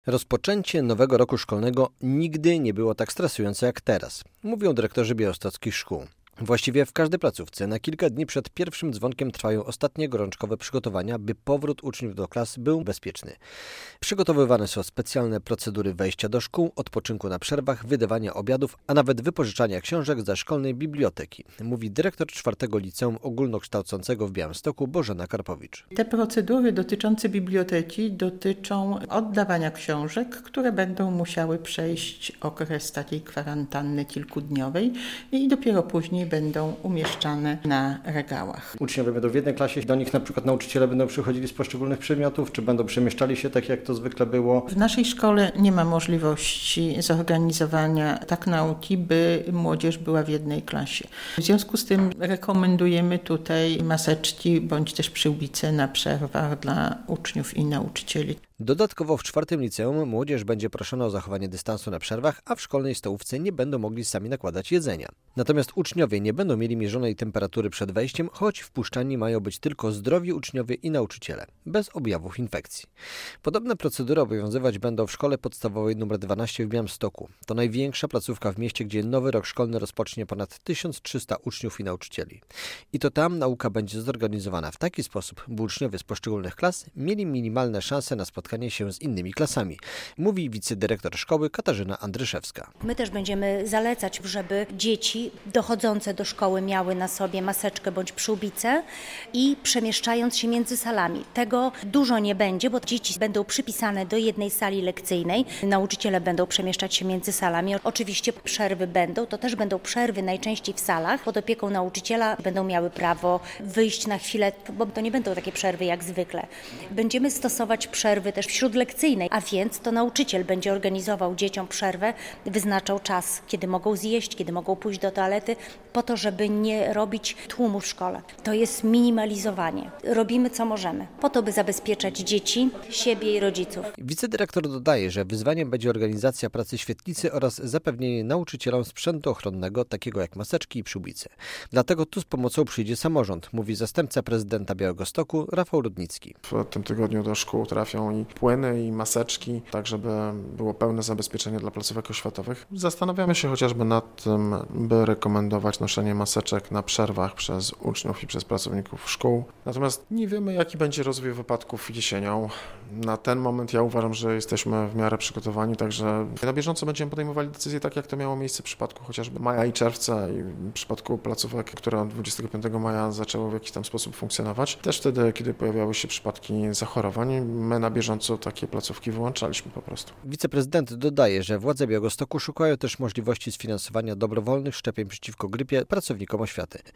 Rozpoczęcie nowego roku szkolnego nigdy nie było tak stresujące jak teraz, mówią dyrektorzy białostockich szkół. Właściwie w każdej placówce na kilka dni przed pierwszym dzwonkiem trwają ostatnie gorączkowe przygotowania, by powrót uczniów do klas był bezpieczny. Przygotowywane są specjalne procedury wejścia do szkół, odpoczynku na przerwach, wydawania obiadów, a nawet wypożyczania książek ze szkolnej biblioteki, mówi dyrektor 4. Liceum Ogólnokształcącego w Białymstoku Bożena Karpowicz. Te procedury dotyczące biblioteki dotyczą oddawania książek, które będą musiały przejść okres takiej kwarantanny kilkudniowej i dopiero później będą umieszczane na regałach. Uczniowie będą w jednej klasie, do nich na przykład nauczyciele będą przychodzili z poszczególnych przedmiotów, czy będą przemieszczali się tak jak to zwykle było? W naszej szkole nie ma możliwości zorganizowania tak nauki, by młodzież była w jednej klasie. W związku z tym rekomendujemy tutaj maseczki bądź też przyłbice na przerwach dla uczniów i nauczycieli. Dodatkowo w 4. liceum młodzież będzie proszona o zachowanie dystansu na przerwach, a w szkolnej stołówce nie będą mogli sami nakładać jedzenia. Natomiast uczniowie nie będą mieli mierzonej temperatury przed wejściem, choć wpuszczani mają być tylko zdrowi uczniowie i nauczyciele, bez objawów infekcji. Podobne procedury obowiązywać będą w szkole podstawowej nr 12 w Białymstoku. To największa placówka w mieście, gdzie nowy rok szkolny rozpocznie ponad 1300 uczniów i nauczycieli. I to tam nauka będzie zorganizowana w taki sposób, by uczniowie z poszczególnych klas mieli minimalne szanse na spotkanie się z innymi klasami, mówi wicedyrektor szkoły Katarzyna Andryszewska. My też będziemy zalecać, żeby dzieci dochodzące do szkoły miały na sobie maseczkę bądź przyłbicę i przemieszczając się między salami. Tego dużo nie będzie, bo dzieci będą przypisane do jednej sali lekcyjnej. Nauczyciele będą przemieszczać się między salami. Oczywiście przerwy będą, to też będą przerwy najczęściej w salach. Pod opieką nauczyciela będą miały prawo wyjść na chwilę, bo to nie będą takie przerwy jak zwykle. Będziemy stosować przerwy też śródlekcyjnej, a więc to nauczyciel będzie organizował dzieciom przerwę, wyznaczał czas, kiedy mogą zjeść, kiedy mogą pójść do toalety, po to, żeby nie robić tłumu w szkole. To jest minimalizowanie. Robimy co możemy, po to, by zabezpieczać dzieci, siebie i rodziców. Wicedyrektor dodaje, że wyzwaniem będzie organizacja pracy świetlicy oraz zapewnienie nauczycielom sprzętu ochronnego, takiego jak maseczki i przyłbice. Dlatego tu z pomocą przyjdzie samorząd, mówi zastępca prezydenta Białegostoku Rafał Rudnicki. W tym tygodniu do szkół trafią i płyny, i maseczki, tak żeby było pełne zabezpieczenie dla placówek oświatowych. Zastanawiamy się chociażby nad tym, by rekomendować noszenie maseczek na przerwach przez uczniów i przez pracowników szkół. Natomiast nie wiemy, jaki będzie rozwój wypadków jesienią. Na ten moment ja uważam, że jesteśmy w miarę przygotowani, także na bieżąco będziemy podejmowali decyzje tak, jak to miało miejsce w przypadku chociażby maja i czerwca i w przypadku placówek, które od 25 maja zaczęły w jakiś tam sposób funkcjonować. Też wtedy, kiedy pojawiały się przypadki zachorowań, my na bieżąco takie placówki wyłączaliśmy po prostu. Wiceprezydent dodaje, że władze Białegostoku szukają też możliwości sfinansowania dobrowolnych szczepień przeciwko grypie pracownikom oświaty.